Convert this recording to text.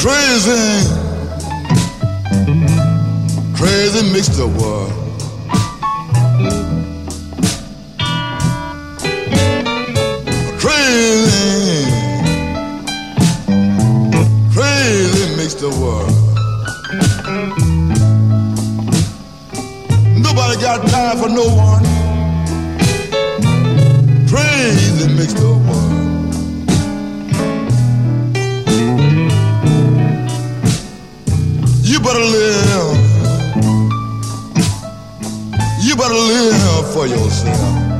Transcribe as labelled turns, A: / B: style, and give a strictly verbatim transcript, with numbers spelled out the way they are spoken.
A: Crazy, crazy mixed up world. Crazy, crazy mixed up world. Nobody got time for no one. Crazy mixed up world. You better live. You better live for yourself.